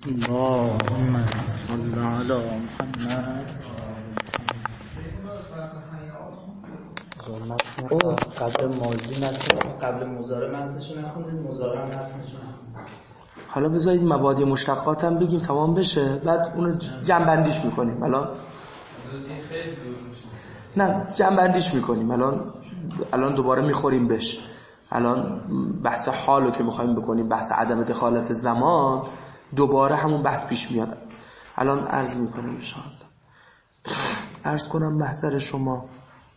اللهم صل علی محمد. قبل ماضی قبل مضارع متنشو نخوندیم، مضارع هم متنشو نخوندیم. حالا بذارید مبادی مشتقات هم بگیم تمام بشه، بعد اونو جمع‌بندیش میکنیم. نه جمع‌بندیش میکنیم. الان دوباره میخوریم بهش. الان بحث حالو که میخوایم بکنیم، بحث عدم دخالت زمان، دوباره همون بحث پیش میاد. الان عرض میکنم انشاءالله. عرض کنم محضر شما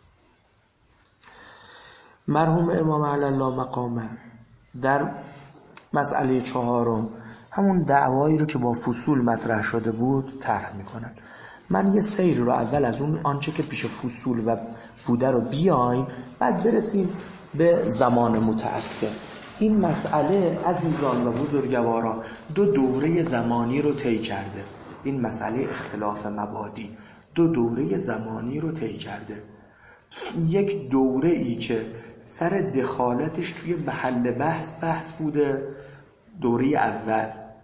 مرحوم امام علی الله مقامه در مسئله 4 همون دعوایی رو که با فصول مطرح شده بود طرح میکنن. من یه سیر رو اول از اون آنچه که پیش فصول و بوده رو بیایم، بعد برسیم به زمان متأخر. این مسئله عزیزان و بزرگواران 2 دوره زمانی رو طی کرده. این مسئله اختلاف مبادی 2 دوره زمانی رو طی کرده. یک دوره ای که سر دخالتش توی محل بحث بوده، دوره اول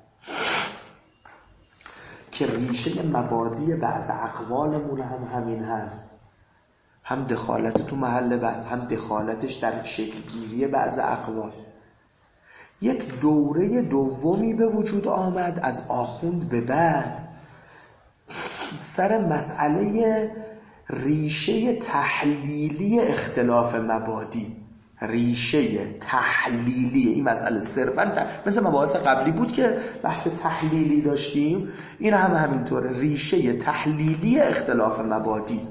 که ریشه مبادی بعض اقوالمون هم همین هست، هم دخالت تو محل بحث، هم دخالتش در شکلگیری بعض اقوال. یک دوره دومی به وجود آمد از آخوند به بعد سر مسئله ریشه تحلیلی اختلاف مبادی. ریشه تحلیلی این مسئله صرفا مثل مباحث قبلی بود که بحث تحلیلی داشتیم، این هم همینطوره، ریشه تحلیلی اختلاف مبادی.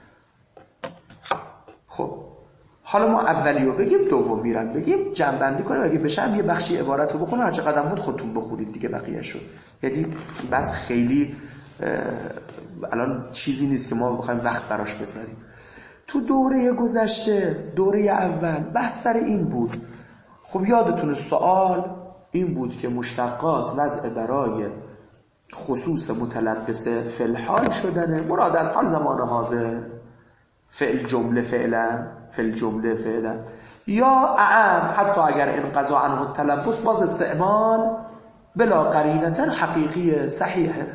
خب حالا ما اولیو بگیم، دومی رو بگیم، جمع‌بندی کنیم، اگه بشه هم یه بخشی عبارت رو بخونم، هر چه قدم بود خودتون بخونید دیگه بقیه شد. یعنی بس خیلی الان چیزی نیست که ما بخوایم وقت براش بذاریم. تو دوره گذشته، دوره اول بحث سر این بود. خب یادتونه سوال این بود که مشتقات وضع برای خصوص متلبس فعل حال شدنه، مراد از حال زمان حاضر، فعل جمله فعلا یا اعم، حتی اگر انقضا عنه التلبس باز استعمال بلا قرینه حقیقی صحیحه.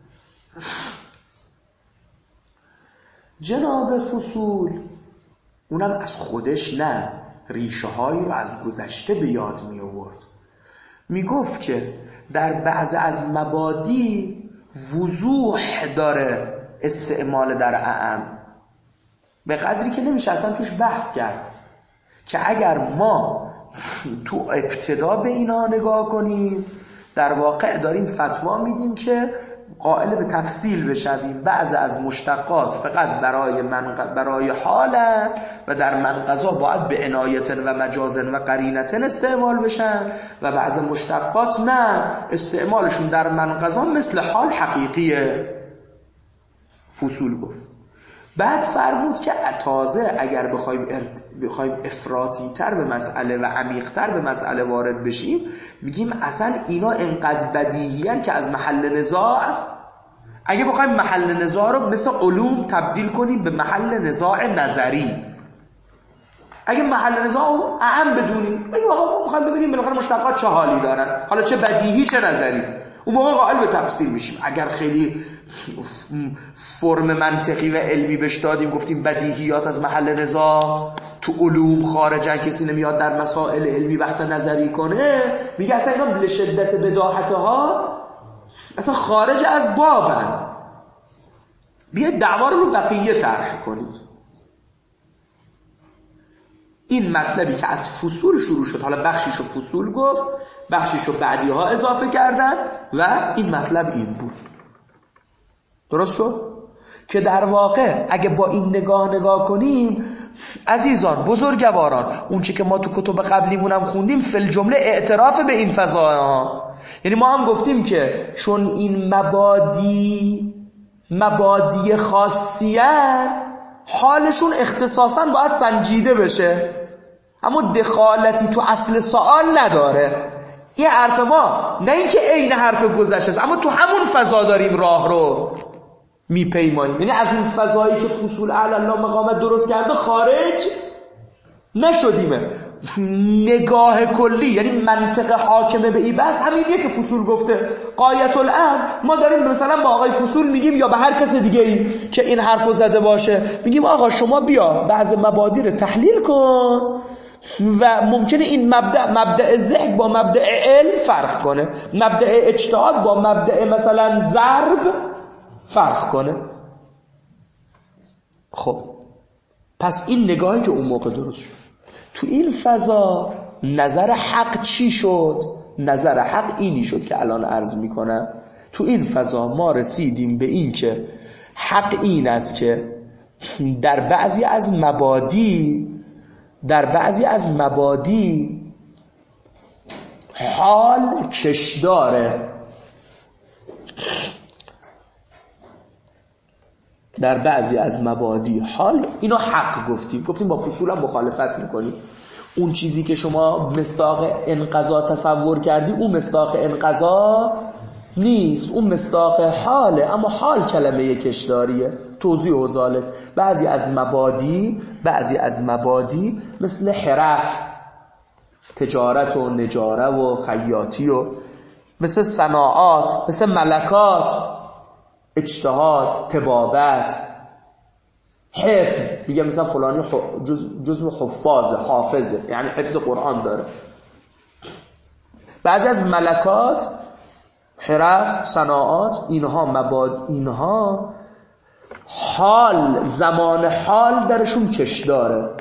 جناب فصول اونم از خودش نه، ریشه هایی رو از گذشته به یاد می آورد. می گفت که در بعض از مبادی وضوح داره استعمال در اعم، به قدری که نمیشه اصلا توش بحث کرد، که اگر ما تو ابتدا به اینا نگاه کنیم در واقع داریم فتوا میدیم که قائل به تفصیل بشویم. بعض از مشتقات فقط برای حالت و در منقضا باید به عنایت و مجازن و قرینتن استعمال بشن، و بعض مشتقات نه، استعمالشون در منقضا مثل حال حقیقیه. فصول گفت. بعد فرمود که تازه اگر بخوایم افراطی تر به مسئله و عمیق تر به مسئله وارد بشیم، میگیم اصلا اینا انقدر بدیهیان که از محل نزاع، اگه بخوایم محل نزاع رو مثل علوم تبدیل کنیم به محل نزاع نظری، اگه محل نزاع اعم بدونیم، اگه بخوایم ببینیم بالاخره مشتقات چه حالی دارن، حالا چه بدیهی چه نظری، اون موقع قائل به تفسیر میشیم. اگر خیلی فرم منطقی و علمی بهش دادیم، گفتیم بدیهیات از محل نزاع تو علوم خارجن، کسی نمیاد در مسائل علمی بحث نظری کنه، میگه اصلا اینا لشدت بداهتها اصلا خارج از بابن، بیاید دعوا رو بقیه طرح کنید. این مطلبی که از فصول شروع شد، حالا بخشیشو فصول گفت، بخشیشو بعدی ها اضافه کردن، و این مطلب این بود. درست شد؟ که در واقع اگه با این نگاه کنیم عزیزان بزرگواران، اون چی که ما تو کتب قبلیمونم خوندیم فی الجمله اعتراف به این فضاها. یعنی ما هم گفتیم که چون این مبادی خاصیت، حالشون اختصاصا باید سنجیده بشه، اما دخالتی تو اصل سوال نداره. این حرف ما نه اینکه عین حرف گذشته است، اما تو همون فضا داریم راه رو میپیماییم. یعنی از اون فضایی که فصول اعلی الله مقامت درست کرده خارج نشدیمه. نگاه کلی یعنی منطق حاکمه به این بحث همینیه که فصول گفته. غایت الامر ما داریم مثلا با آقای فصول میگیم یا به هر کس دیگه ای که این حرفو زده باشه میگیم آقا شما بیا بعض مبادی رو تحلیل کن و ممکنه این مبدأ ذهن با مبدأ علم فرق کنه، مبدأ اجتهاد با مبدأ مثلا ضرب فرق کنه. خب پس این نگاهی که اون موقع درست شد. تو این فضا نظر حق چی شد؟ نظر حق اینی شد که الان عرض میکنم. تو این فضا ما رسیدیم به این که حق این است که در بعضی از مبادی حال کشداره. در بعضی از مبادی حال اینو حق گفتیم با فصول هم مخالفت میکنیم. اون چیزی که شما مصداق انقضا تصور کردی اون مصداق انقضا نیست، اون مصداق حاله، اما حال کلمه کشداریه. توضیح و ذالک بعضی از مبادی مثل حرف، تجارت و نجاره و خیاطی و مثل صناعات، مثل ملکات، اجتهاد، طبابت، حفظ، میگم مثلا فلانی جزو حافظه یعنی حفظ قرآن داره. بعضی از ملکات، حرف، صناعات، اینها حال، زمان حال درشون کش داره.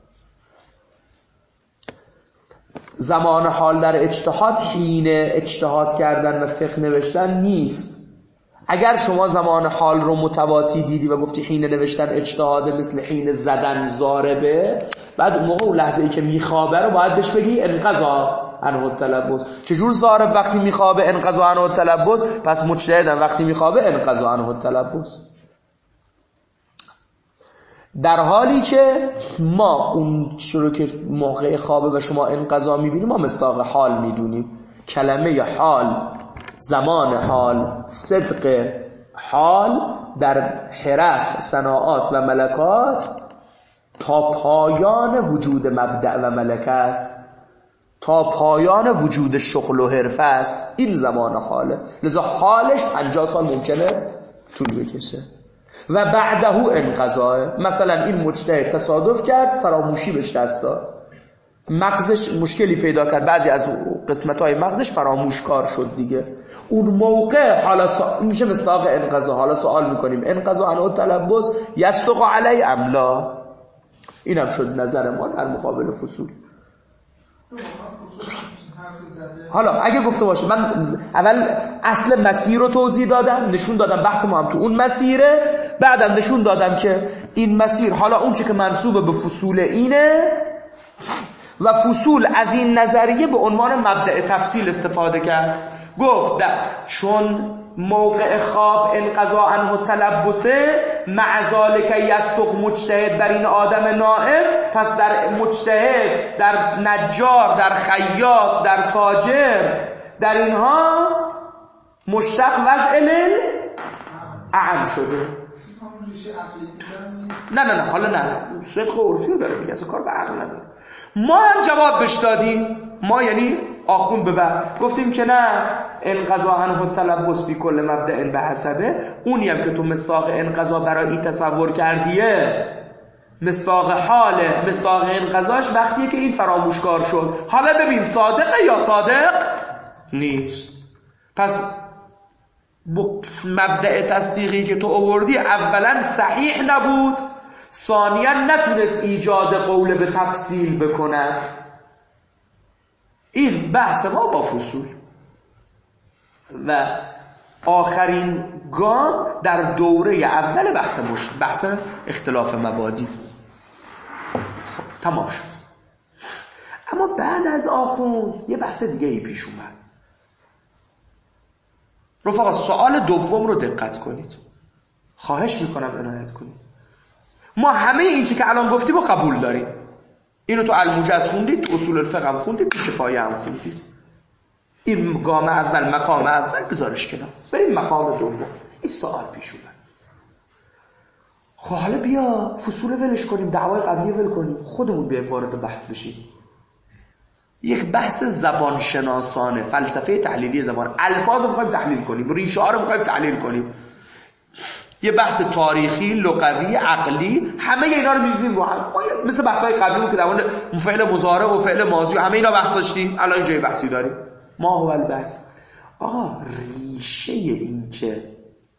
زمان حال در اجتهاد حین اجتهاد کردن و فقه نوشتن نیست. اگر شما زمان حال رو متواتی دیدی و گفتی حین نوشتن اجتهاد مثل حین زدن ضاربه، بعد موقع اون لحظه ای که میخوابه رو باید بهش بگی انقضا عنه التلبس. چجور ضارب وقتی میخوابه انقضا عنه التلبس، پس مجتهدم وقتی میخوابه انقضا عنه التلبس. در حالی که ما اون چرا که موقع خوابه و شما انقضا میبینیم ما مصداق حال میدونیم. کلمه حال، زمان حال، صدق حال در حرف، صناعات و ملکات تا پایان وجود مبدأ و ملکه است، تا پایان وجود شغل و حرفه است. این زمان حاله، لذا حالش 50 سال ممکنه طول بکشه و بعده انقضاه. مثلا این مجتهد تصادف کرد فراموشی بهش دست داد، مغزش مشکلی پیدا کرد، بعضی از قسمت‌های مغزش فراموشکار شد دیگه. اون موقع حالا میشه مصداق انقضا. حالا سوال میکنیم انقضا عنه التلبس یصدق علی ام لا؟ اینم شد نظر ما در مقابل فصول. حالا اگه گفته باشه من اول اصل مسیر رو توضیح دادم، نشون دادم بحث ما هم تو اون مسیره، بعدم نشون دادم که این مسیر حالا اون چه که منسوب به فصول اینه و فصول از این نظریه به عنوان مبدأ تفصیل استفاده کرد. گفت چون موقع خواب انقضا عنه التلبسه مع ذالک یصدق مجتهد بر این آدم نائم، پس در مجتهد، در نجار، در خیاط، در تاجر، در اینها مشتق وضع اعم شده. نه حالا نه صدق عرفی رو داره میگه، اصلا کار به عقل نداره. ما هم جواب بهش دادیم، ما یعنی آخون به بعد گفتیم که نه، انقضا عنه التلبس فی کل مبدأ به حسبه، اونی هم که تو مصداق انقضا برای تصور کردیه مصداق حاله، مصداق انقضاش وقتیه که این فراموشکار شد. حالا ببین صادقه یا صادق نیست. پس مبدأ تصدیقی که تو آوردی اولا صحیح نبود، ثانیا نتونست ایجاد قول به تفصیل بکند. این بحث ما با فصول و آخرین گام در دوره اول بحث اختلاف مبادی. خب تمام شد. اما بعد از آخون یه بحث دیگه ای پیش اومد. رفقا سوال دوم رو دقت کنید، خواهش میکنم عنایت کنید. ما همه این چی که الان گفتیم رو قبول داریم. اینو تو الموجز خوندید، تو اصول الفقه هم خوندید، تو کفایه هم خوندید. این گام اول، مقام اول بذارش کنار، بریم مقام دوم. این سوال پیش اومد. خب حالا بیا فصول ولش کنیم، دعوای قبلی ول کنیم، خودمون بیایم وارد بحث بشیم. یک بحث زبان شناسانه، فلسفه تحلیلی زبان، الفاظ رو می‌خوایم تحلیل کنیم، ریشه ها رو می‌خوایم تحلیل کنیم. یه بحث تاریخی، لغوی، عقلی، همه اینا رو می‌ریزیم رو هم. مثل بحث‌های قبلی که در مورد فعل مضارع و فعل ماضی و همه اینا بحث داشتیم، الان اینجا بحثی داریم. ما هو البحث. آقا ریشه این که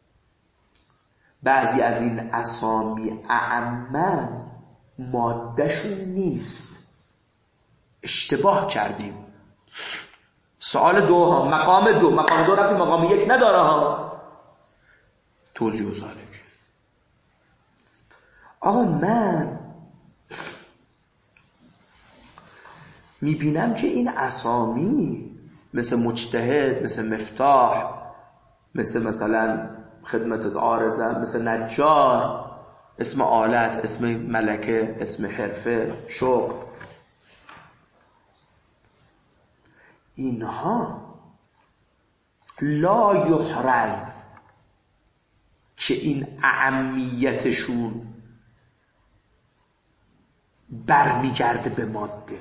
بعضی از این اسامی اعمه مادهشون نیست، اشتباه کردیم. سوال 2 ها، مقام 2 رفتی مقام 1 نداره ها. توضیح و ذالک. آقا من میبینم که این اسامی مثل مجتهد، مثل مفتاح، مثلا خدمتت عارضم، مثل نجار، اسم آلت، اسم ملکه، اسم حرفه، شغل، اینها لا یحرز که این اهمیتشون برمیگرده به ماده.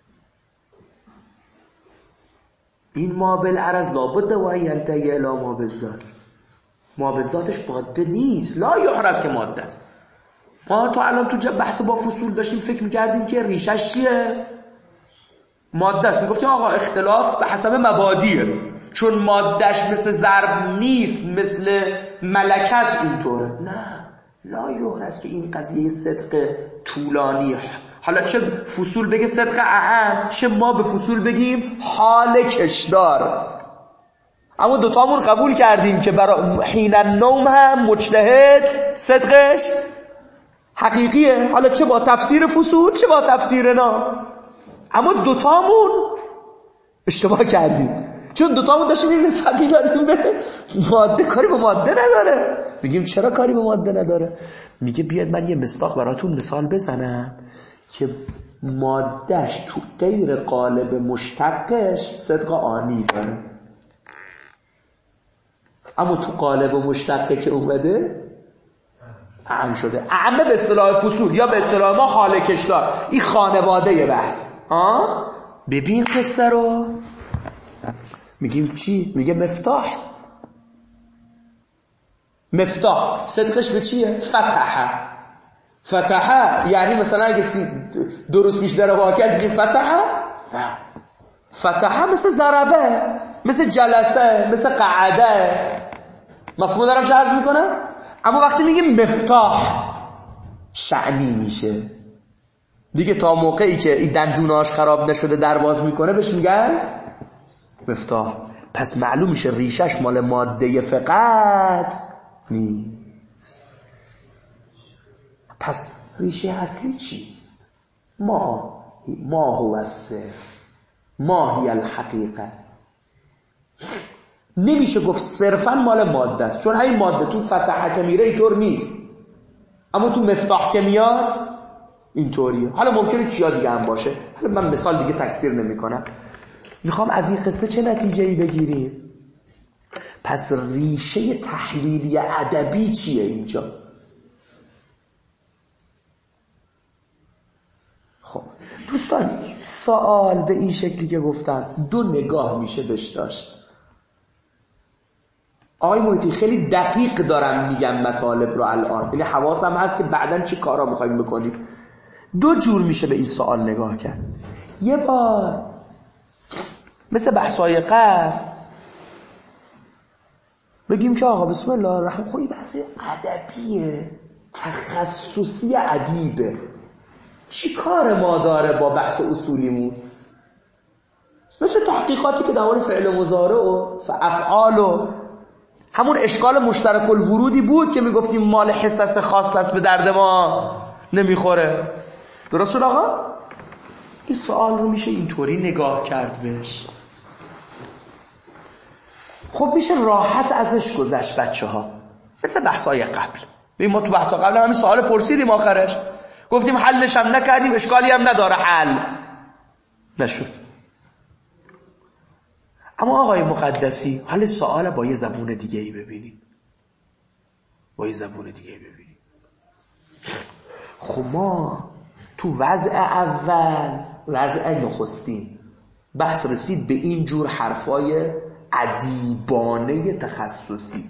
این ما بالعرض لابد و ان ينتهي الى ما بالذات. ما بالذاتش ماده نیست، لا یحرز که ماده است. ما تو الان تو بحث با فصول داشتیم فکر میکردیم که ریشش چیه؟ ماده است. میگفتیم آقا اختلاف به حسب مبادیه، چون مادهش مثل ضرب نیست، مثل ملکه است اینطوره. نه، لا یحرز که این قضیه صدق طولانی، حالا چه فصول بگه صدق اعم، چه ما به فصول بگیم حال کشدار. اما دوتامون قبول کردیم که برای حین النوم هم مجتهد صدقش حقیقیه، حالا چه با تفسیر فصول چه با تفسیر نام. اما دوتامون اشتباه کردیم، چون دوتامون داشتیم این نسبت میدادیم به ماده، کاری به ماده نداره. میگیم چرا کاری به ماده نداره؟ میگه بیاد من یه مصداق براتون مثال بزنم که مادهش تو غیر قالب مشتقش صدق آنی داره، اما تو قالب مشتقه که اومده اعم شده. اعمه به اصطلاح فصول یا به اصطلاح ما حال کشدار. این خانواده بحث. ببین قصه رو. میگیم چی؟ میگه مفتاح صدقش به چیه؟ فتحه یعنی مثلا اگه 2 روز پیش در واقع میگیم فتحه مثل ضربه، مثل جلسه، مثل قعده. مفهوم دارم چه عرض میکنم؟ اما وقتی میگیم مفتاح شعنی میشه دیگه، تا موقعی که این دندوناش خراب نشده در باز میکنه بهش میگن مفتاح. پس معلوم میشه ریشش مال ماده فقط نیست. پس ریشه اصلی چیست؟ ما هو السر، ما هی الحقیقه. نمیشه گفت صرفا مال ماده است، چون همین ماده تو فتحه که میره اینطور نیست، اما تو مفتاح که میاد اینطوریه. حالا ممکنه چیا دیگه هم باشه، حالا من مثال دیگه تکثیر نمی کنم. میخوام از این قصه چه نتیجه‌ای بگیریم؟ پس ریشه تحلیلی ادبی چیه اینجا؟ خب دوستان، سوال به این شکلی که گفتم 2 نگاه میشه بهش داشت. آقای محیطی خیلی دقیق دارم میگم مطالب رو الان، یعنی حواسم هست که بعداً چی کارا میخوایم بکنیم. 2 جور میشه به این سوال نگاه کرد. یه بار مثل بحثای قبل بگیم که آقا بسم الله الرحمن الرحیم، بحث ادبیه، تخصصی ادیبه، چی کار ما داره با بحث اصولیمون؟ مثل تحقیقاتی که در مورد فعل مضارع و افعال و همون اشکال مشترک الورودی بود که میگفتیم مال حصص خاص است، به درد ما نمیخوره. درست شد آقا؟ این سوال رو میشه اینطوری نگاه کرد بهش. خب میشه راحت ازش گذشت بچه ها، مثل بحثای قبل. ما تو بحثا قبل همین سوال پرسیدیم، آخرش گفتیم حلش هم نکردیم، اشکالی هم نداره، حل نشد. اما آقای مقدسی حال سوال با یه زبون دیگه ای ببینید، با یه زبون دیگه ای ببینید. خب ما تو وضع اول، وضع نخستین، بحث رسید به این جور حرفای ادیبانه تخصصی.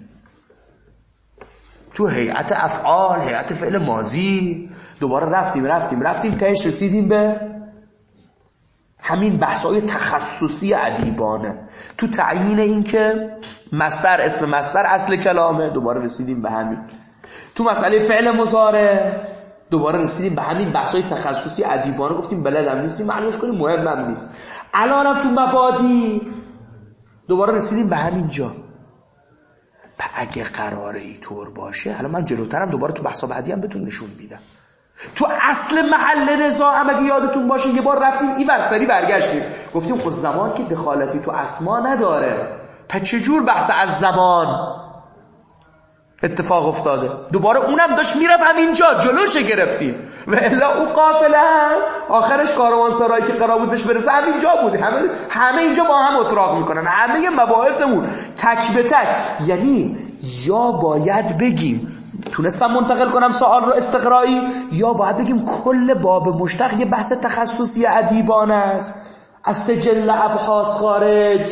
تو هیئت افعال، هیئت فعل ماضی دوباره رفتیم تهش رسیدیم به همین بحث‌های تخصصی ادیبانه. تو تعیین این که مصدر اسم مصدر اصل کلامه دوباره رسیدیم به همین. تو مسئله فعل مضارع دوباره رسیدیم به همین بحث‌های تخصصی ادیبانه، گفتیم بلدم نیستیم معلومش کنیم مهمم نیست. الانم تو مبادی دوباره رسیدیم به همین جا. اگه قراره اینطور باشه، الان من جلوترم دوباره تو بحثا بعدی هم بهتون نشون میدم. تو اصل محل نزاع هم اگه یادتون باشه یه بار رفتیم این ورسری برگشتیم گفتیم خود زمان که دخالتی تو اسما نداره، پس چجور بحث از زمان اتفاق افتاده؟ دوباره اونم داشت میرم همینجا جلوش گرفتیم و الا او قافله آخرش کاروانسرایی که قرار بود بهش برسه همینجا بود. همه اینجا با هم اتراق میکنن، همه مباحثمون تک به تک. یعنی یا باید بگیم تونستم منتقل کنم سوال رو استقرایی، یا باید بگیم کل باب مشتق یه بحث تخصصی ادیبانه است، از سجل ابحاث خارج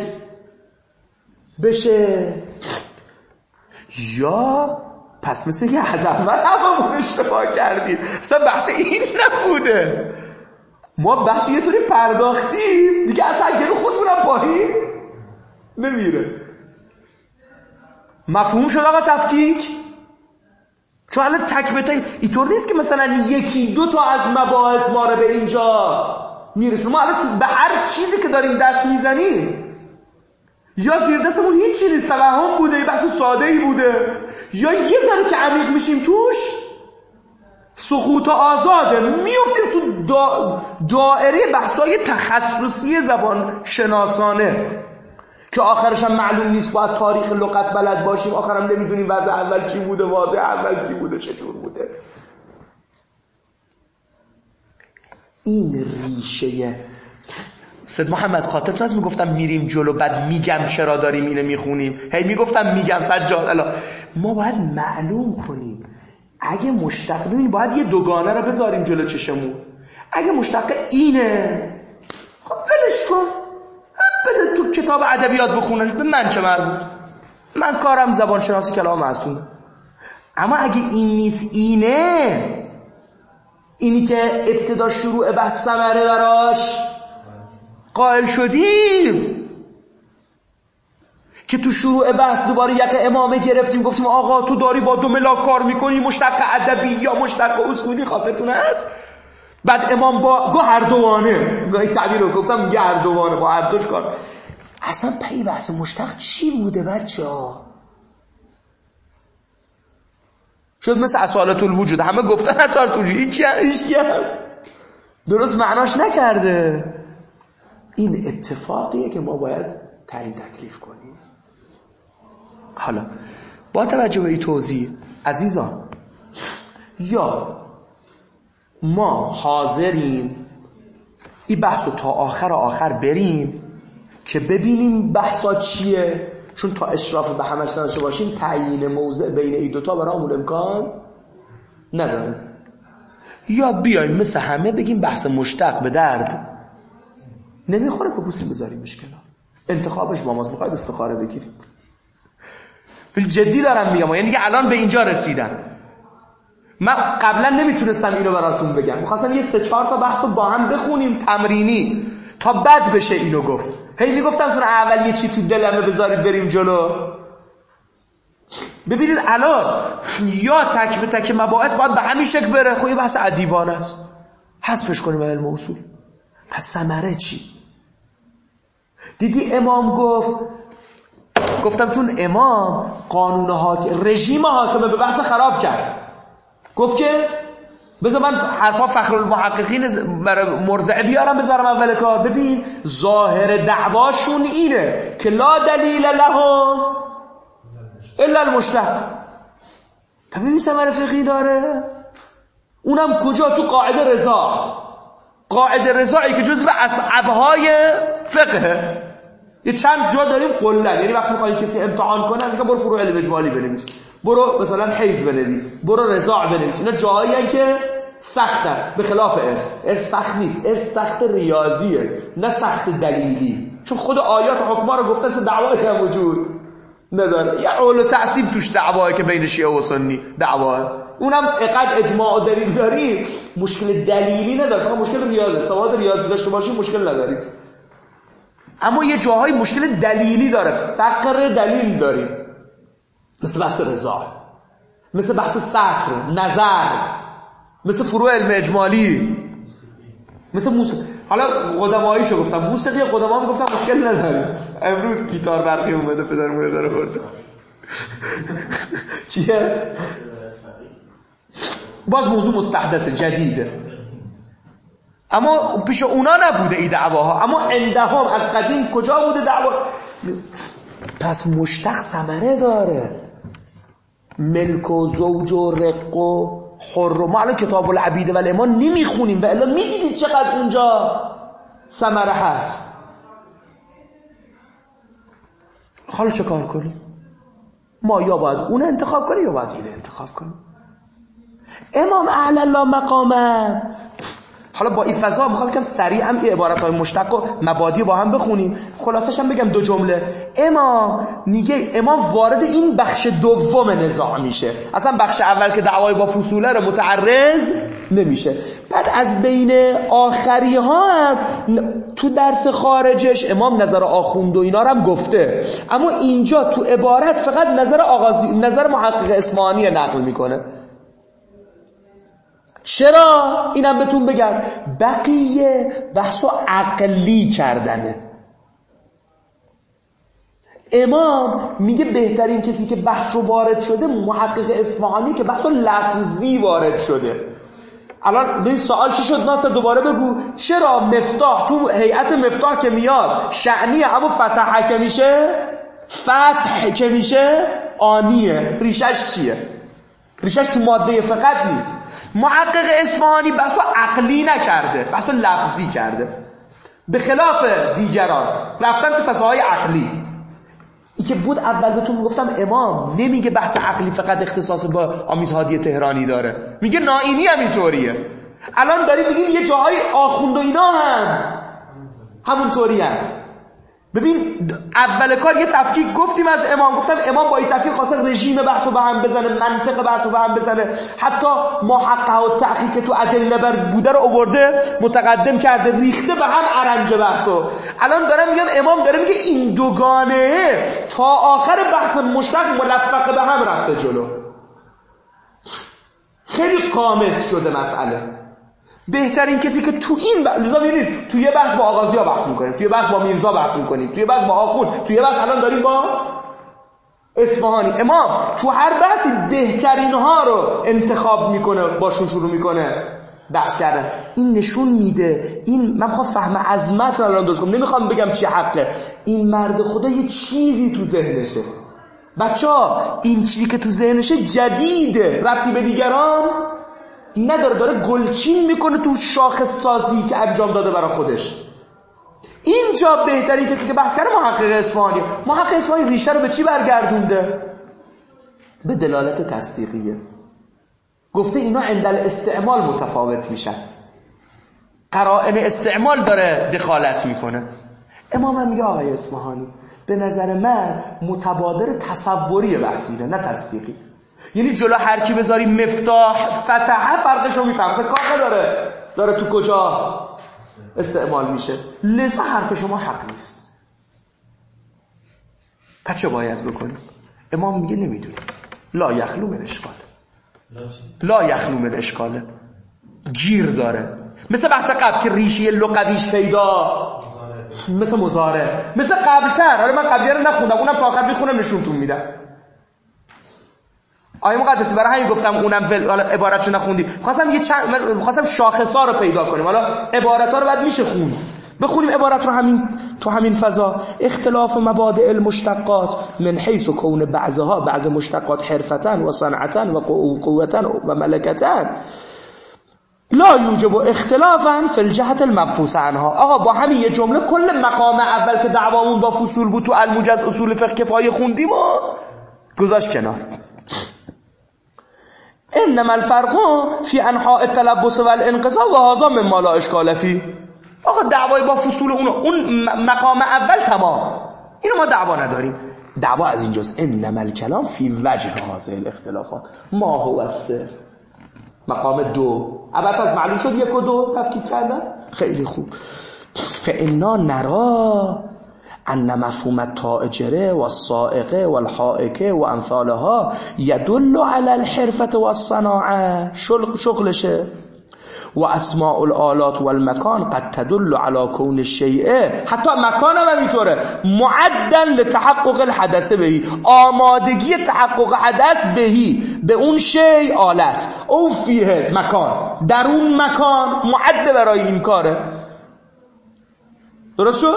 بشه. یا پس مثل که از اول هممون اشتباه کردیم، اصلا بحث این نبوده، ما بحث یه طوری پرداختیم دیگه اصلا گلو خودمونم پایین نمیره. مفهوم شد آقا تفکیک؟ چون الان تک به تک اینطور نیست که مثلا یکی دو تا از مباحث ما رو به اینجا میرسونه. ما الان به هر چیزی که داریم دست میزنیم یا زیر دستمون هیچ نیست، توهم بوده، یه بحث ساده ای بوده، یا یه ذره که عمیق میشیم توش سقوط آزاده، میفتیم تو دائره بحثای تخصصی زبان شناسانه که آخرش هم معلوم نیست. باید تاریخ لغت بلد باشیم، آخرم نمیدونیم وضع اول چی بوده، واضح اول چی بوده، چطور بوده. این ریشه سید محمد خاطرتون هست میگفتم میریم جلو بعد میگم چرا داریم اینو میخونیم، هی میگفتم میگم سجاد الان ما باید معلوم کنیم اگه مشتق ببینیم باید یه دوگانه رو بذاریم جلو چشمون. اگه مشتق اینه خب ولش کن، بده تو کتاب ادبیات بخوننش، به من چه مربوط، من کارم زبان شناسی کلام معصومه. اما اگه این نیست اینه، اینی که ابتدا شروع بحث ثمره براش قائل شدیم که تو شروع بحث دوباره یک امامه گرفتیم گفتیم آقا تو داری با دو ملاک کار میکنی، مشتق ادبی یا مشتق اصولی، خاطرتون هست؟ بعد امام با هر دوانه، گاهی تعبیر رو گفتم هر دوانه، با هر دوش کار. اصلا پی بحث مشتق چی بوده بچه ها؟ شد مثل اصالت الوجود، همه گفتن اصالت الوجود، هیچ هم درست معناش نکرده. این اتفاقیه که ما باید تعیین تکلیف کنیم. حالا با توجه به این توضیح عزیزان، یا ما حاضریم این بحث رو تا آخر بریم که ببینیم بحثا چیه، چون تا اشراف به همش نداشته باشیم تعیین موضع بین این دوتا برامون امکان نداره. یا بیایم مثل همه بگیم بحث مشتق به درد نمیخوره، پپوسیم بذاریمش کنار، انتخابش با ماست، میخواید استخاره بگیریم. جدی دارم میگم، یعنی دیگه الان به اینجا رسیدم. من قبلا نمیتونستم اینو براتون بگم، میخواستم یه 3-4 تا بحثو با هم بخونیم تمرینی تا بد بشه اینو گفت. هی میگفتم تو اول یه چی تو دلمه بذارید بریم جلو. ببینید الان یا تک به تک مباحث باید به همین شکل بره، خب یه بحث ادیبانه است، حذفش کنیم علم اصول. پس ثمره چی؟ دیدی امام گفتم تون امام قانون رژیم حاکمه به بحث خراب کرد. گفت که بذار من حرفا فخرالمحققین برای مرزعه بیارم بذارم اول کار. ببین ظاهر دعواشون اینه که لا دلیل لهم الا المشتق. ببین ثمره فقهی داره، اونم کجا؟ تو قاعده رضا. قاعده رضایی که جزو اصعبهای فقه، یه چند جا داریم قلن، یعنی وقتی میخوای کسی امتحان کنه میگه برو فروع علم اجمالی بنویس، برو مثلا حیز بنویس، برو رضاع بنویس. اینا جاهایی هستن که سختن، به خلاف ارث سخت نیست. ارث سخت ریاضیه نه سخت دلیلی، چون خود آیات حکما رو گفتن دعوایی هم وجود نداره. یه اول تعصیب توش دعوایی که بین شیعه و سنی دعوا، اونم اقد اجماع و دلیل داری مشکل دلیلی نداره، فقط مشکل ریاضه. سواد ریاضی داشته باشی مشکل نداری. اما یه جاهای مشکل دلیلی داره، فقر دلیل داریم، مثل بحث رضا، مثل بحث سطر، نظر، مثل فروع علم اجمالی، مثل موسیقی. حالا قدماییشو گفتم، موسیقی قدما میگفتم مشکل نداریم. امروز گیتار برقی اومده پدرمون داره برده چیه؟ باز موضوع مستحدث جدیده، اما پیش اونا نبوده این دعواها، اما عندهم از قدیم کجا بوده دعوا؟ پس مشتق ثمره داره، ملک و زوج و رق و حر. ما الان کتاب العبید و الایمان نمیخونیم و الا میدیدید چقدر اونجا ثمره هست. حالا چه کار کنیم؟ ما یا باید اون انتخاب کنیم یا باید این انتخاب کنیم. امام اعلی الله مقامه. حالا با این فضا میخوام یکم سریع هم این عبارت‌های مشتق و مبادی با هم بخونیم. خلاصش هم بگم 2 جمله. امام میگه، امام وارد این بخش دوم نزاع میشه. اصلا بخش اول که دعوای با فصوله رو متعرض نمیشه. بعد از بین آخری ها هم تو درس خارجش امام نظر آخوند و اینا رو هم گفته، اما اینجا تو عبارت فقط نظر محقق اصفهانی نقل میکنه. چرا؟ اینم بهتون بگم، بقیه بحثو عقلی کردنه. امام میگه بهترین کسی که بحث رو وارد شده محقق اصفهانی که بحثو لفظی وارد شده. الان این سوال چی شد ناصر؟ دوباره بگو. چرا مفتاح تو هیئت مفتاح که میاد شأنیه، اما فتح که میشه فتح که میشه آنیه؟ ریشش چیه؟ ریشش تو ماده فقط نیست. محقق اصفهانی بحثو عقلی نکرده، بحثو لفظی کرده، به خلاف دیگران رفتن تو فضاهای عقلی. این که بود اول بهتون میگفتم امام نمیگه بحث عقلی فقط اختصاص با آمیز هادی تهرانی داره، میگه نائینی هم اینطوریه. الان داریم میگیم یه جاهای آخوند و اینا هم همونطوری هم. ببین اول کار یه تفکیک گفتیم از امام، گفتم امام با این تفکیک خواسته رژیم بحثو به هم بزنه، منطق بحثو به هم بزنه، حتی محقق و تحقیق که تو ادله بر بوده رو آورده متقدم کرده، ریخته به هم ارنج بحثو. الان دارم میگم امام داره میگه این دوگانه تا آخر بحث مشتق ملفق به هم رفته جلو، خیلی قامز شده مسئله. بهترین کسی که تو این لذا میرید تو یه بحث با آغازیا بحث میکنیم، توی بحث با میرزا بحث میکنیم، توی بحث با آخوند، توی بحث الان داریم با اصفهانی. امام تو هر بحثی بهترین ها رو انتخاب میکنه، باشون شروع میکنه بحث کردن. این نشون میده، این من میخوام فهم عظمت رو الان درست کنم، نمیخوام بگم چی حقه. این مرد خدا یه چیزی تو ذهنشه. بچه‌ها این چیزی که تو ذهنشه جدیده، ربطی به دیگران نداره، داره گلچین میکنه تو شاخص سازی که انجام داده برای خودش. اینجا بهترین کسی که بحث کرده محقق اصفهانی. محقق اصفهانی ریشه رو به چی برگردونده؟ به دلالت تصدیقیه. گفته اینا عندل استعمال متفاوت میشن، قرائن استعمال داره دخالت میکنه. امام هم میگه آقای اصفهانی به نظر من متبادر تصوری بحثیده نه تصدیقی. یعنی جلو هر کی بذاری مفتاح فتحه فرقشو میفهم، مثلا کار نداره داره تو کجا استعمال میشه، لذا حرف شما حق نیست. پس چه باید بکنیم؟ امام میگه نمیدونیم، لا یخلو من اشکال، لا یخلو من اشکاله، گیر داره. مثل بحث قبل که ریشه لغویش پیدا، مثل مضارع، مثل قبلتر. حالا من قبلیه رو نخوندم، اونم تا آخر میخونم نشونتون میدم. آیه مقدسی برای همین گفتم اونم حالا عبارتشو نخوندیم، خواستم شاخصا رو پیدا کنیم. حالا عبارت‌ها رو بعد میشه خوند، بخونیم عبارت رو تو همین فضا. اختلاف مبادئ المشتقات من حیث کون بعضها بعض مشتقات حرفتن و صنعتن و قوتن و ملکتن لا یوجب اختلافا فی الجهت المبحوث عنها. آقا با همین یه جمله کل مقام اول که دعوامون با فصول بود تو الموجز اصول فقه کفایه خوندیم و گذاشت کنار. انما الفرق فی انحاء التلبس والانقصاء و هذا مما لا اشکال فیه. آقا دعوای با فصول اون مقام اول تمام، اینو ما دعوا نداریم. دعوا از اینجاست. انما الکلام فی وجه هذه الاختلافات ما هو السر. مقام دو اول از معلوم شد، یک و دو تفکیک کردن. خیلی خوب. فانا نرى ان مفهوم التاجره والسائقه والحائکه و امثالها يدل على الحرفه والصناعه، شغلشه. و اسماء الآلات والمکان قد تدل على کون الشیء، حتی مکان هم اینطوره، معدل لتحقق الحدث بهی، آمادگی تحقق حدث بهی، به اون شیء آلت، او فیه مکان، در اون مکان معد برای این کاره. درست شد؟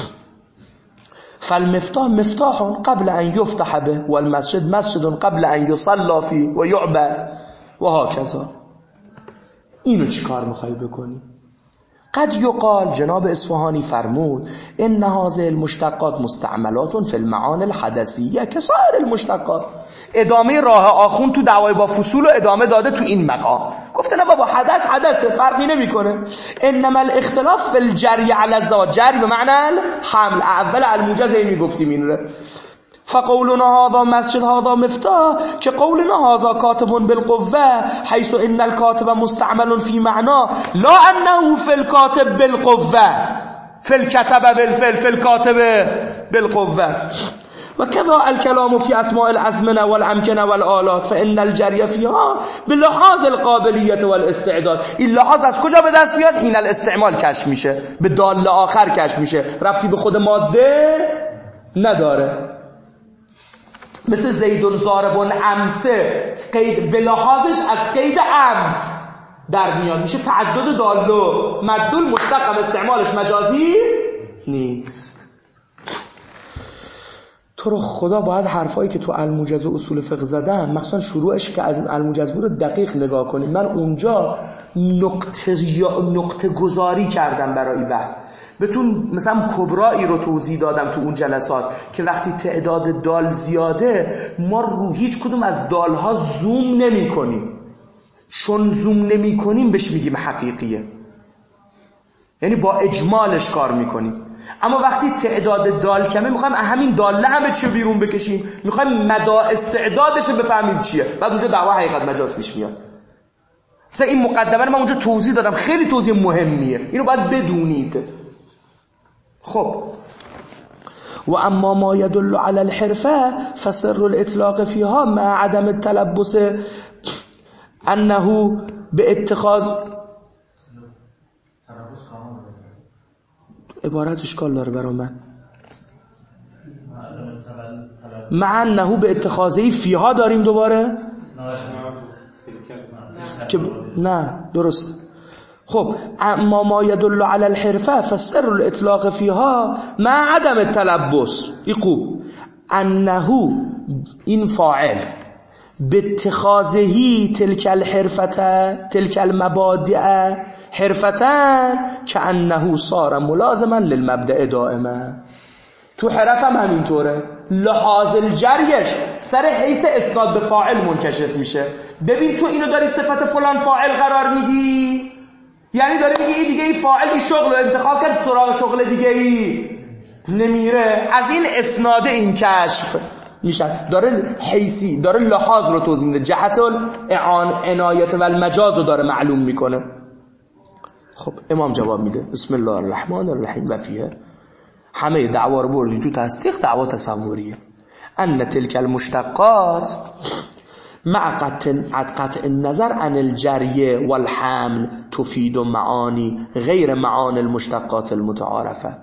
فالمفتاح مفتاح قبل ان یفتح به والمسجد مسجد قبل ان یصلى فيه و یعبد و هكذا. اینو چی کار میخوای بکنی؟ قد یقال، جناب اصفهانی فرمود، ان هذه المشتقات مستعملات فی المعانی الحدثیه کسائر المشتقات. ادامه راه آخون تو دعوای با فصول و ادامه داده تو این مقام. گفته نه بابا حدث فرقی نمیکنه. انما الاختلاف فی الجری علی الزواج، جری به معنی الحمل، اول الموجز میگفتیم این رو. فقولنا هذا مسجد هذا مفتاح که قولنا هذا کاتب بالقوه، حيث ان الكاتب مستعمل في معنى لا انه في الكاتب بالقوه، في الكتب بالفعل، في الكاتب بالقوه. وكذا الكلام في اسماء الازمنه والامكنه والآلات فان الجري فيها بلحاظ القابلیت والاستعداد. این لحاظ از کجا به دست میاد؟ حین الاستعمال کشف میشه، به دال آخر کشف میشه، ربطی به خود ماده نداره. مثل زیدون ضاربون امسه، قید به لحاظش از قید امس در میاد، میشه تعدد دالو، مدلول مشتق، استعمالش مجازی نیست. تو رو خدا باید حرفایی که تو الموجز و اصول فقه زدن، مخصوصا شروعش که الموجز بود دقیق نگاه کنید. من اونجا نقطه گذاری کردم برای بحث، بهتون مثلا کبرایی رو توضیح دادم تو اون جلسات که وقتی تعداد دال زیاده ما رو هیچ کدوم از دالها زوم نمی کنیم، چون زوم نمی کنیم بهش میگیم حقیقیه، یعنی با اجمالش کار میکنیم. اما وقتی تعداد دال کمه میخوایم همین داله همه چی بیرون بکشیم، میخوایم مدى استعدادش بفهمیم چیه، بعد اونجا دعوا حقیقت مجاز پیش میاد. مثلا این مقدمه من اونجا توضیح دادم، خیلی توضیح مهمیه، اینو باید بدونید. خب و اما ما يدل على الحرفه فسر الاطلاق فيها مع عدم التلبس انه باتخاذ عبارت اشکال داره برای من، مع انه به اتخاذه فيها داریم دوباره که نه درست. خب اما ما يدل على الحرفه فسر الاطلاق فيها مع عدم التلبس يقول انه این فاعل باتخاذه تلك الحرفه تلك المبادئ حرفتا كأنه صار ملازما للمبدأ دائما. تو حرف هم همینطوره، لحاظ الجریش سر حیث اسناد به فاعل منکشف میشه. ببین تو اینو داری صفت فلان فاعل قرار میدی، یعنی داره میگه این دیگه این فاعل این شغل رو انتخاب کرد سراغ شغل دیگه ای نمیره، از این اسناد این کشف میشه. داره حیثی، داره لحاظ رو توضیح میده، جهت العنایت و المجاز رو داره معلوم میکنه. خب امام جواب میده بسم الله الرحمن الرحیم و فیه، همه دعوا رو بردی تو تصدیق، دعوا تصوریه. ان تلك المشتقات مع قطع النظر عن الجری والحمل تفید معانی غیر معانی المشتقات المتعارفه.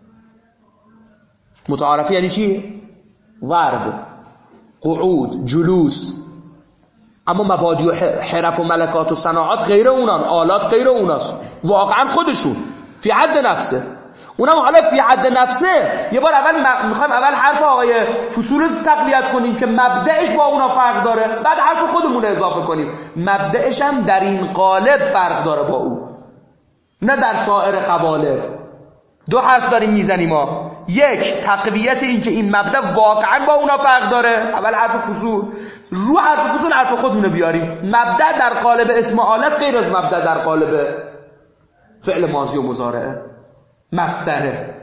متعارفه یعنی چی؟ ضرب، قعود، جلوس. اما مبادی و حرف و ملکات و صناعات غیر اونان، آلات غیر اوناست، واقعا خودشون فی حد نفسه. اونم حالا فی حد نفسه. یه بار اول میخوایم اول حرف آقای فصول رو تقویت کنیم که مبدأش با اونا فرق داره، بعد حرف خودمون رو اضافه کنیم. مبدأش هم در این قالب فرق داره با او، نه در سایر قوالب. دو حرف داریم میزنیم ما. یک، تقویت این که این مبدأ واقعا با اونا فرق داره، اول حرف فصول. رو حرف فصول حرف خودمون رو بیاریم. مبدأ در قالب اسم آلت غیر از مبدأ در قالب فعل ماضی و مضارعه، مصدره.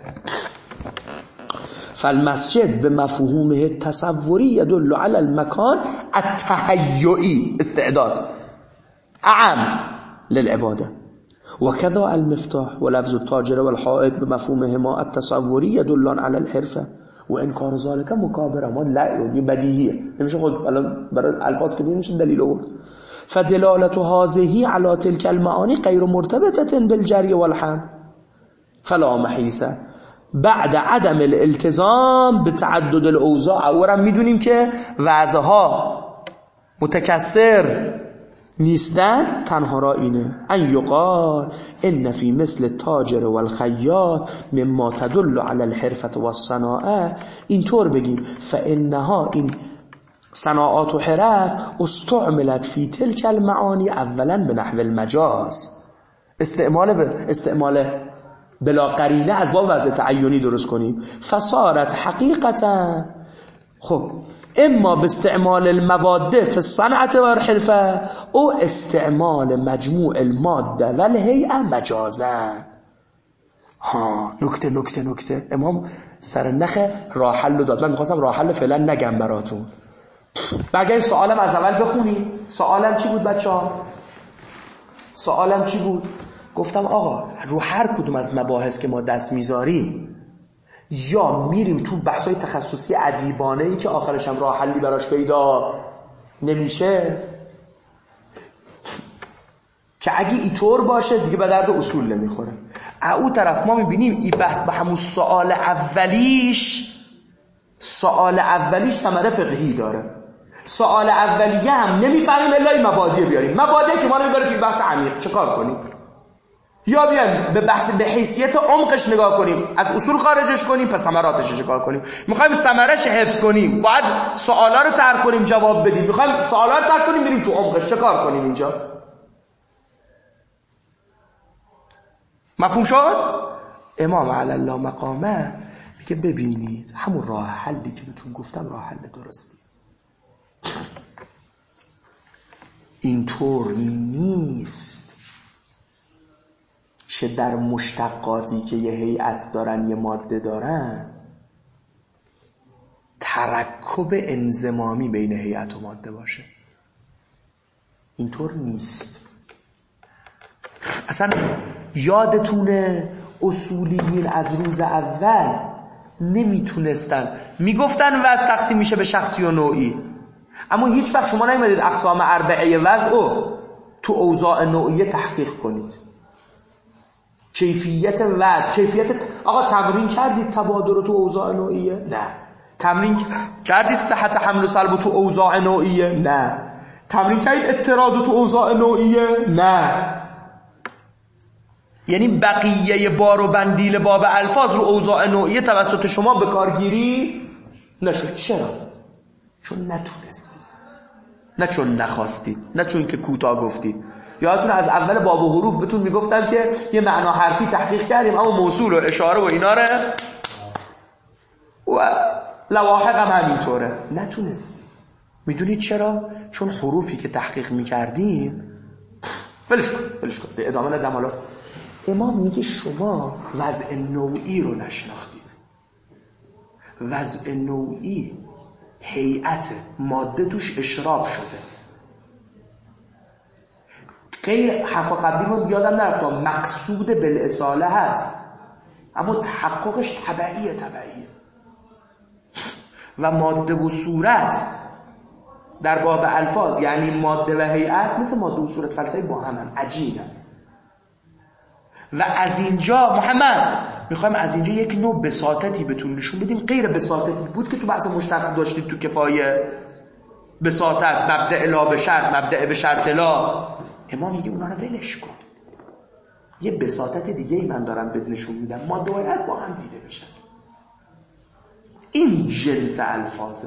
فالمسجد به مفهومه تصوری يدل على المكان التهيئي، استعداد اعم للعباده. وكذا المفتاح ولفظ التاجر والحائط بمفهومهما التصوري يدلان على الحرفه وانكار ذلك مكابره. ما لا بدیهیه، نمیشه خود الان برای الفاظ که نمیشه دلیل آورد. فدلالة هذه على تلك المعاني غير مرتبطة بالجري والحمل فلا محيص بعد عدم الالتزام بتعدد الاوضاع. اورم میدونیم که وضعها متکثر نیستن، تنها را اینه ان یقال ان فی مثل التاجر والخیاط مما تدل على الحرفة والصناعه. اینطور بگیم فانها این صناعات و حرف استعملت فی تلک المعانی اولا به نحو المجاز، استعمال بلا قرینه از باب وضع تعینی درست کنیم. فصارت حقیقتا خب اما به استعمال المواد فی الصنعة و الحرفه او استعمال مجموع الماده و الهیئه مجازا. نکته امام سر نخ راه حل داد. من میخواستم راه حل فعلا نگم براتون. برگردیم سوالم از اول بخونیم. سوالم چی بود بچه‌ها؟ سوالم چی بود؟ گفتم آقا رو هر کدوم از مباحث که ما دست میذاریم یا میریم تو بحث‌های تخصصی ادیبانه‌ای که آخرش هم راه حلی براش پیدا نمیشه، که اگه اینطور باشه دیگه به درد اصول نمیخوره. او طرف ما میبینیم این بحث به همون سوال اولیش ثمره فقهی داره. سوال اولیه هم نمیفهمیم الا این مبادی بیاریم، مبادی که ما رو میبره توی بحث عمیق. چه کار کنیم؟ یا بیایم به بحث به حیثیت عمقش نگاه کنیم، از اصول خارجش کنیم، پس ثمراتش چه کار کنیم؟ میخوایم ثمرش حفظ کنیم، باید سوالا رو طرح کنیم جواب بدیم. میخوایم سوالا رو طرح کنیم بریم تو عمقش، چه کار کنیم اینجا؟ مفهوم شد؟ امام علی الله مقامه میگه ببینید همون راه حلی که بهتون گفتم راه حل درستی. اینطور نیست چه در مشتقاتی که یه هیئت دارن یه ماده دارن ترکب انضمامی بین هیئت و ماده باشه. اینطور نیست. اصلا یادتونه اصولیین از روز اول نمیتونستن، میگفتن وضع تقسیم میشه به شخصی و نوعی، اما هیچ وقت شما نمیدید اقسام اربعه وضع رو تو اوضاع نوعیه تحقیق کنید. کیفیت وضع، کیفیت آقا تمرین کردید تبادر رو تو اوضاع نوعیه؟ نه. تمرین کردید صحت حمل و سلب تو اوضاع نوعیه؟ نه. تمرین کردید اضطراد تو اوضاع نوعیه؟ نه. یعنی بقیه بار و بندیل باب الفاظ رو اوضاع نوعیه توسط شما به کارگیری نشد. چرا؟ چون نتونستید، نه چون نخواستید، نه چون که کوتاه گفتید. یادتون از اول باب و حروف بهتون میگفتم که یه معنا حرفی تحقیق کردیم، اما موصول و اشاره و اینا رو و لواحق هم همینطوره نتونستید. میدونید چرا؟ چون حروفی که تحقیق میکردیم ولش کن به ادامه ندم. حالا امام میگه شما وضع نوعی رو نشناختید. وضع نوعی هیئت ماده توش اشراف شده. غیر حرف قبلی ما یادم نرفتم مقصود بالاصاله هست، اما تحققش تبعیه و ماده و صورت در باب الفاظ یعنی ماده و هیئت مثل ماده و صورت فلسفی با هم عجینه. و از اینجا محمد میخوایم از اینجا یک نوع بساطتی بهتون نشون بدیم، غیر بساطتی بود که تو بحث مشتق داشتید تو کفایه. بساطت مبدأ لا به شرط، مبدأ به شرط لا. امام میگه اونا رو ولش کن. یه بساطت دیگه ای من دارم بهت نشون میدم، ماده و هیئت با هم دیده بشن. این جنس الفاظه.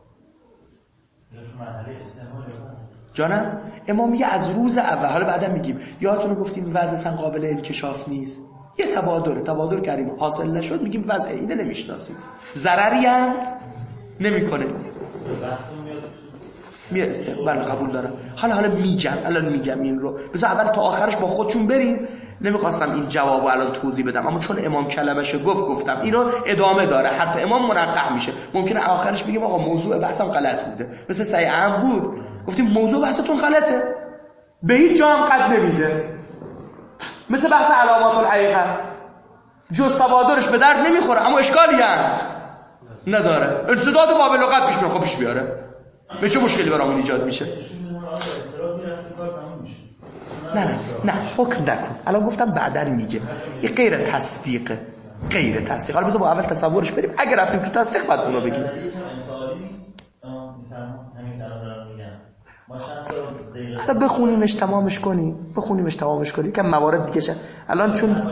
جانم امام میگه از روز اول، حالا بعدا میگیم یادتونه گفتیم وضع اصلا قابل انکشاف نیست، یه تبادر کردیم حاصل نشد، میگیم وضع اینه نمیشناسیم، ضرری هم نمیکنه. بله قبول دارم. حالا میگم این رو، بذار اول تا آخرش با خودشون بریم. نمیخواستم این جوابو الان توضیح بدم، اما چون امام کلمش گفتم اینو ادامه داره، حرف امام منقح میشه. ممکنه آخرش بگیم آقا موضوع بحثم غلط بوده، مثل سعی عام بود گفتیم موضوع بحثتون غلطه، به هیچ جا هم قد نمیده، مثل بحث علامات الحقیقه، جز تبادرش به درد نمیخوره اما اشکالی هم نداره، انسداد قابل لغت پیش میاد. خب پیش بیاره، به چه مشکلی برامون ایجاد میشه؟ نه حکم نکن. الان گفتم بعداً میگه این غیر تصدیقه. حالا بذار با اول تصورش بریم، اگه رفتیم تو تصدیق بعد اونو بگیم. حالا بخونیمش تمامش کنیم که موارد دیگه شد الان، چون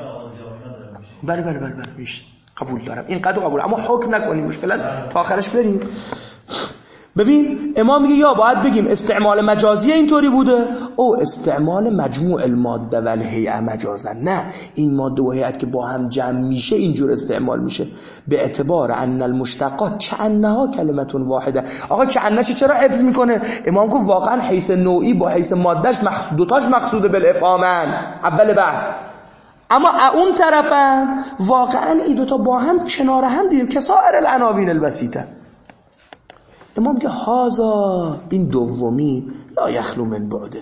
بله میشه قبول دارم، این قدر قبول، اما حکم نکنیمش فعلا تا آخرش بریم. ببین امام میگه یا باید بگیم استعمال مجازی اینطوری بوده او استعمال مجموع الماده و الهیئه مجازا، نه این ماده و هیئت که با هم جمع میشه اینجور استعمال میشه، به اعتبار ان المشتقات کأنها کلمه واحده. آقا کأنش چرا حفظ میکنه؟ امام گفت واقعا حیث نوعی با حیث مادهش دوتاش مقصود بالافهامن اول بحث، اما اون طرفم واقعا این دوتا با هم کنار هم دیدیم که سایر العناوین البسیطه. امام میگه هازا این دومی لا یخلو من بعده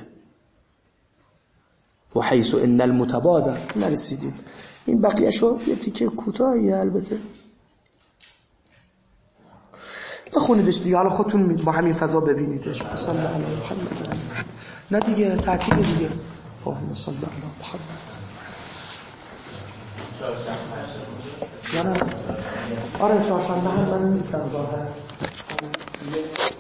و حیث ان المتبادر. نرسیدیم این بقیه شو یه تیکه کوتاهیه البته، بخونیدش دیگه، حالا خودتون با همین فضا ببینیدش. صلی الله علیه محمد. نه دیگه تعطیل دیگه. اللهم صل علی محمد. آره چهارشنبه هم من نیستم ظاهرا.